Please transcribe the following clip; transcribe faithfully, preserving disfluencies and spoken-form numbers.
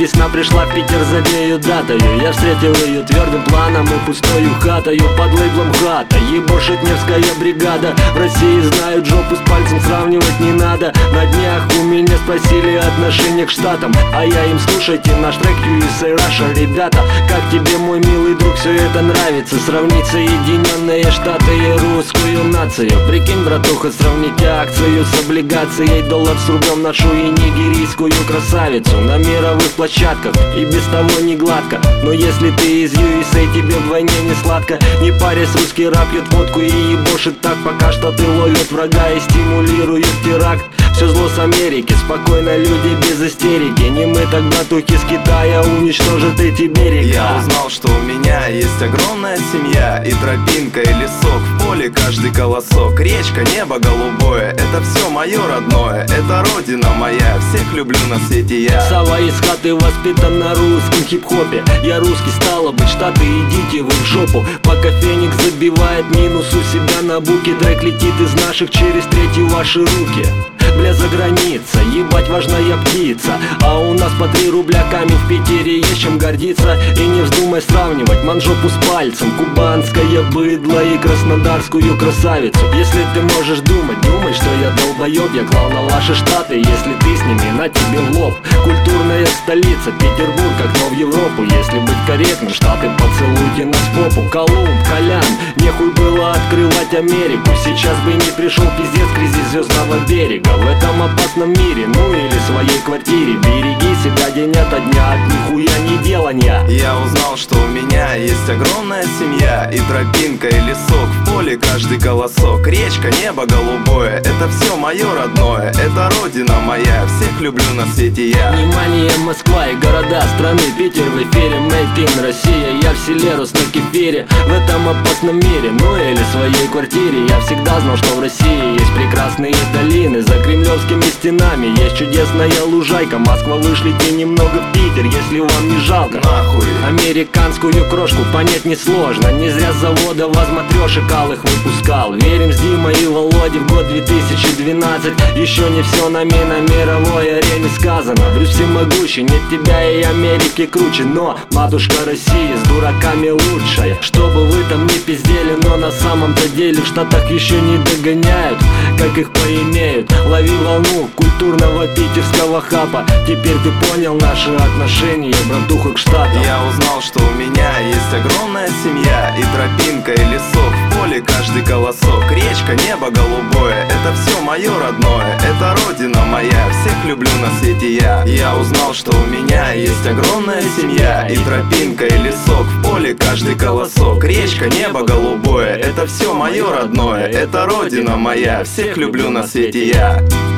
весна пришла в Питер за нею датою. Я встретил ее твердым планом и пустою хатою под лейблом хата. Ебошит Невская бригада. В России знают, жопу с пальцем сравнивать не надо. На днях у меня спросили отношение к штатам, а я им: слушайте наш трек ю эс эй Russia, ребята. Как тебе, мой милый друг, все это нравится? Сравнить Соединенные Штаты и русскую нацию. Прикинь, братуха, сравнить акцию с облигацией. Доллар с рублем нашу и нигерийскую красавицу. На мировых площадках и без того не гладко. Но если ты из ю эс эй, тебе вдвойне не сладко. Не парясь, русский рап пьет водку и ебошит так, пока штаты ловят врага и стимулируют теракт. Все зло с Америки, спокойно люди без истерики. Не мы так, братухи, с Китая уничтожат эти берега. Я узнал, что у меня есть огромная семья, и тропинка, и лесок, в поле каждый колосок. Речка, небо голубое, это все мое родное. Это родина моя, всех люблю на свете я. Сава из хаты воспитан на русском хип-хопе. Я русский, стало быть, штаты, идите вы в жопу. Пока Феникс забивает минус у себя на буке, трек летит из наших через третьи ваши руки. Бля, за граница, ебать важная птица. А у нас по три рубля камень в Питере, есть чем гордиться. И не вздумай сравнивать манжопу с пальцем, кубанское быдло и краснодарскую красавицу. Если ты можешь думать, думай, что я долбоеб. Я клал на ваши штаты, если ты с ними, на тебе в лоб. Культурная столица, Петербург, окно в Европу. Если быть корректным, штаты, поцелуйте нас в попу. Колумб, Колян, нехуй было открывать Америку. Сейчас бы не пришел пиздец, кризис звездного берега. В этом опасном мире, ну или своей квартире. Береги себя день ото дня от нихуя не деланья. Я узнал, что у меня есть огромная семья, и тропинка, и лесок, в поле каждый колосок. Речка, небо голубое, это все мое родное. Это родина моя, всех люблю на свете я. Внимание, Москва и города страны. Питер в эфире, Made in Россия. Я в селе рос на кефире, в этом опасном мире, ну или своей квартире. Я всегда знал, что в России есть прекрасные долины. За кремлевскими стенами есть чудесная лужайка. Москва, вышлите немного в Питер, если вам не жалко. Нахуй. Американскую крошку понять несложно. Не зря с завода возматрешек алых выпускал. Верим с Димой и Володей в год две тысячи двенадцать. Еще не все нами на мировой арене сказано. Брюс всемогущий, нет тебя и Америки круче. Но матушка Россия с дураками лучшая. Чтобы вы там не пиздели, но на самом-то деле в Штатах еще не догоняют, как их поимеют. Лови волну культурного питерского хапа. Теперь ты понял наши отношения, братуха, к штатам. Я узнал, что у меня есть огромная семья, и тропинка, и лесок, в поле каждый колосок. Речка, небо голубое, это все мое родное. Это родина моя, всех люблю на свете я. Я узнал, что у меня есть огромная семья, и тропинка, и лесок, в поле каждый колосок. Речка, небо голубое, это все мое родное. Это родина моя, всех люблю на свете я.